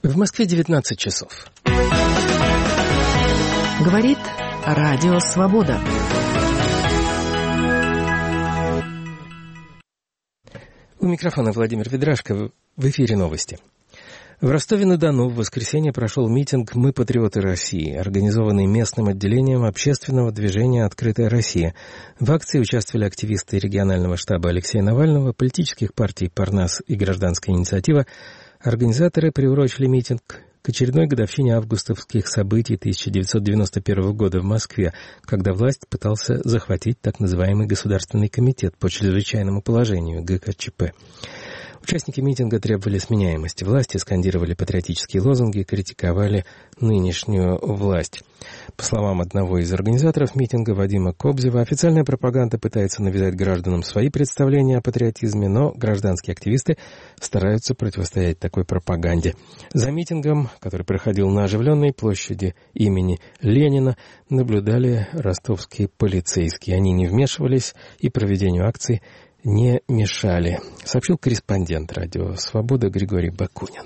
В Москве 19 часов. Говорит Радио Свобода. У микрофона Владимир Ведрашко. В эфире новости. В Ростове-на-Дону в воскресенье прошел митинг «Мы патриоты России», организованный местным отделением общественного движения «Открытая Россия». В акции участвовали активисты регионального штаба Алексея Навального, политических партий «Парнас» и «Гражданская инициатива». Организаторы приурочили митинг к очередной годовщине августовских событий 1991 года в Москве, когда власть пытался захватить так называемый Государственный комитет по чрезвычайному положению ГКЧП. Участники митинга требовали сменяемости власти, скандировали патриотические лозунги, критиковали нынешнюю власть. По словам одного из организаторов митинга, Вадима Кобзева, официальная пропаганда пытается навязать гражданам свои представления о патриотизме, но гражданские активисты стараются противостоять такой пропаганде. За митингом, который проходил на оживленной площади имени Ленина, наблюдали ростовские полицейские. Они не вмешивались и проведению акции не мешали, сообщил корреспондент «Радио Свобода» Григорий Бакунин.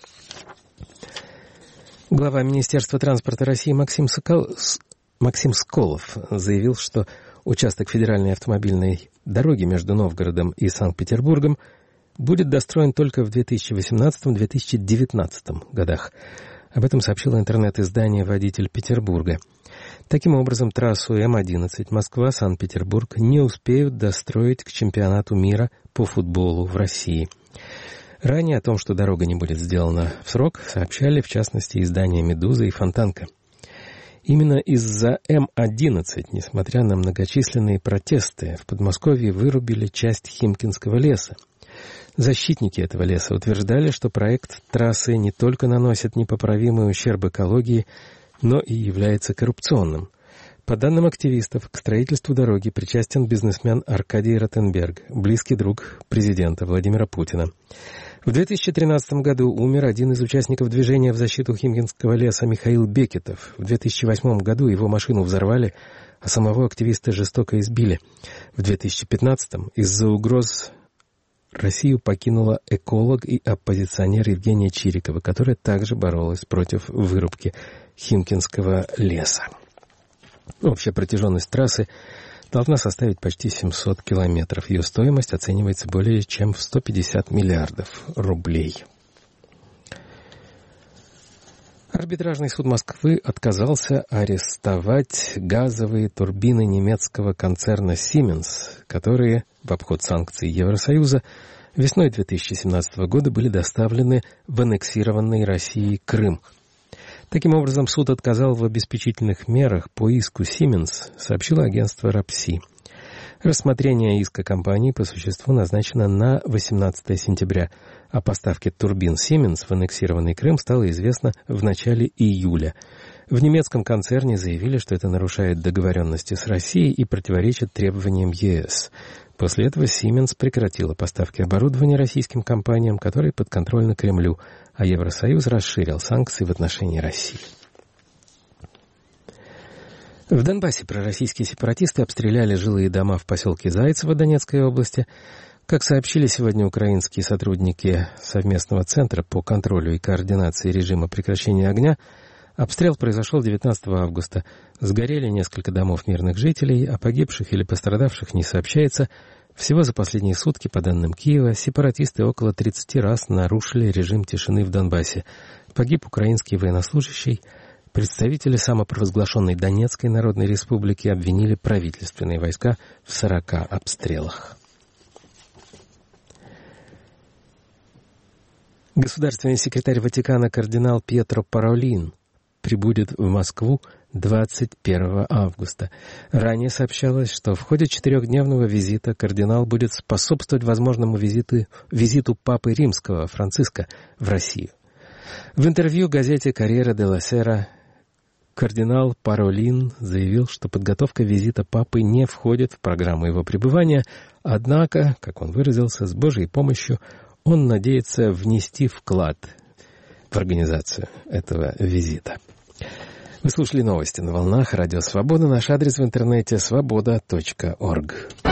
Глава Министерства транспорта России Максим Сколов заявил, что участок федеральной автомобильной дороги между Новгородом и Санкт-Петербургом будет достроен только в 2018-2019 годах. Об этом сообщило интернет-издание «Водитель Петербурга». Таким образом, трассу М-11 Москва-Санкт-Петербург не успеют достроить к чемпионату мира по футболу в России. Ранее о том, что дорога не будет сделана в срок, сообщали, в частности, издания «Медуза» и «Фонтанка». Именно из-за М-11, несмотря на многочисленные протесты, в Подмосковье вырубили часть Химкинского леса. Защитники этого леса утверждали, что проект трассы не только наносит непоправимый ущерб экологии, но и является коррупционным. По данным активистов, к строительству дороги причастен бизнесмен Аркадий Ротенберг, близкий друг президента Владимира Путина. В 2013 году умер один из участников движения в защиту Химкинского леса Михаил Бекетов. В 2008 году его машину взорвали, а самого активиста жестоко избили. В 2015 из-за угроз Россию покинула эколог и оппозиционер Евгения Чирикова, которая также боролась против вырубки Химкинского леса. Общая протяженность трассы должна составить почти 700 километров. Ее стоимость оценивается более чем в 150 миллиардов рублей. Арбитражный суд Москвы отказался арестовать газовые турбины немецкого концерна Siemens, которые в обход санкций Евросоюза весной 2017 года были доставлены в аннексированный Россией Крым. Таким образом, суд отказал в обеспечительных мерах по иску Siemens, сообщило агентство РАПСИ. Рассмотрение иска компании по существу назначено на 18 сентября, а поставке турбин Siemens в аннексированный Крым стало известно в начале июля. В немецком концерне заявили, что это нарушает договоренности с Россией и противоречит требованиям ЕС. После этого Siemens прекратила поставки оборудования российским компаниям, которые подконтрольны Кремлю, а Евросоюз расширил санкции в отношении России. В Донбассе пророссийские сепаратисты обстреляли жилые дома в поселке Зайцево Донецкой области. Как сообщили сегодня украинские сотрудники совместного центра по контролю и координации режима прекращения огня, обстрел произошел 19 августа. Сгорели несколько домов мирных жителей, о погибших или пострадавших не сообщается. Всего за последние сутки, по данным Киева, сепаратисты около 30 раз нарушили режим тишины в Донбассе. Погиб украинский военнослужащий. Представители самопровозглашенной Донецкой Народной Республики обвинили правительственные войска в 40 обстрелах. Государственный секретарь Ватикана кардинал Пьетро Паролин прибудет в Москву 21 августа. Ранее сообщалось, что в ходе 4-дневного визита кардинал будет способствовать возможному визиту Папы Римского Франциска в Россию. В интервью газете «Корьере делла Сера» кардинал Паролин заявил, что подготовка визита Папы не входит в программу его пребывания, однако, как он выразился, с Божьей помощью он надеется внести вклад в организацию этого визита. Вы слушали новости на волнах Радио Свобода. Наш адрес в интернете — svoboda.org.